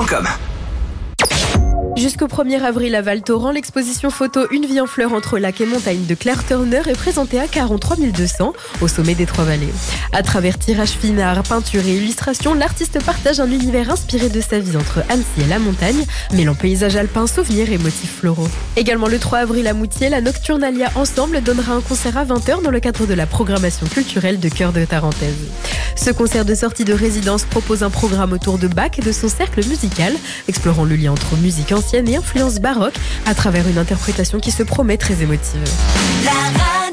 tarentaineculture.com. Jusqu'au 1er avril à Val Thorens, l'exposition photo Une vie en fleurs entre lac et montagne de Claire Turner est présentée à 43 200 au sommet des Trois-Vallées. À travers tirage pinard, peinture et illustration, l'artiste partage un univers inspiré de sa vie entre Annecy et la montagne, mêlant paysage alpin, souvenirs et motifs floraux. Également le 3 avril à Moutier, la Nocturnalia Ensemble donnera un concert à 20h dans le cadre de la programmation culturelle de Cœur de Tarentaise. Ce concert de sortie de résidence propose un programme autour de Bach et de son cercle musical, explorant le lien entre musique ancienne et influence baroque à travers une interprétation qui se promet très émotive.